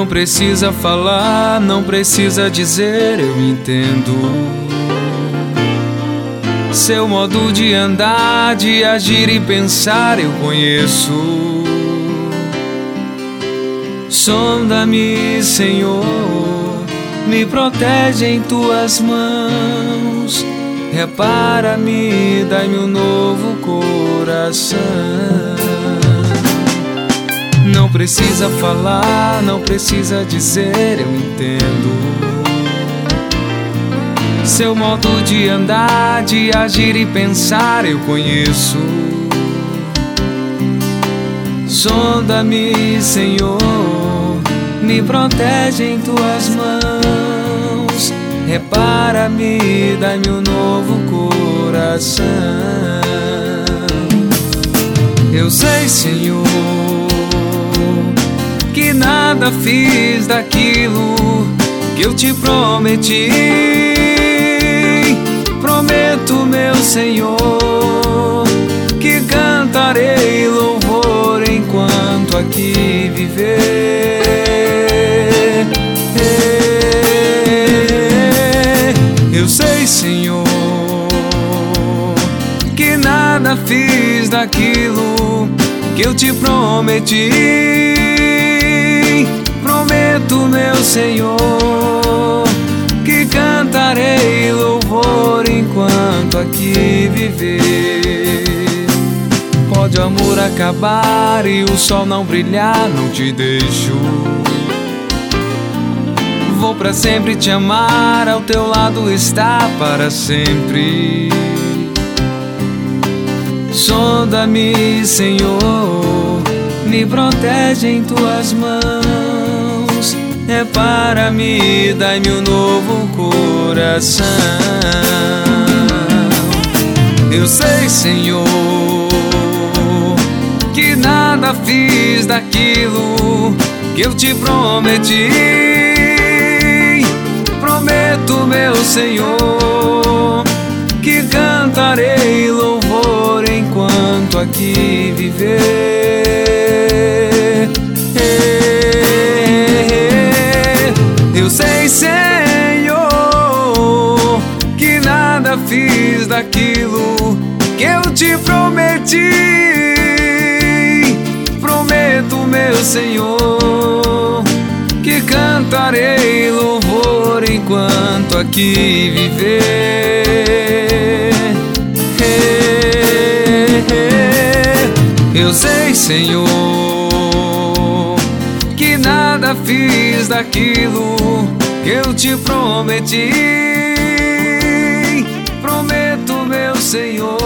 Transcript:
Não precisa falar, não precisa dizer, eu entendo. Seu modo de andar, de agir e pensar eu conheço. Sonda-me, Senhor, me protege em tuas mãos. Repara-me, dai-me um novo coração. Não precisa falar, não precisa dizer, eu entendo. Seu modo de andar, de agir e pensar eu conheço. Sonda-me, Senhor, me protege em tuas mãos. Repara-me, dai-me um novo coração. Eu sei, Senhor, que nada fiz daquilo que eu te prometi. Prometo, meu Senhor, que cantarei louvor enquanto aqui viver. Eu sei, Senhor, que nada fiz daquilo que eu te prometi. Prometo, meu Senhor, que cantarei louvor enquanto aqui viver. Pode o amor acabar e o sol não brilhar, não te deixo. Vou pra sempre te amar, ao teu lado estar para sempre. Sonda-me, Senhor, me protege em tuas mãos. Repara-me, dai-me um novo coração. Eu sei, Senhor, que nada fiz daquilo que eu te prometi. Prometo, meu Senhor, que cantarei louvor enquanto aqui viver. Eu sei, Senhor, que nada fiz daquilo que eu te prometi. Prometo, meu Senhor, que cantarei louvor enquanto aqui viver. Eu sei, Senhor, que nada fiz daquilo que eu te prometi. Prometo, meu Senhor,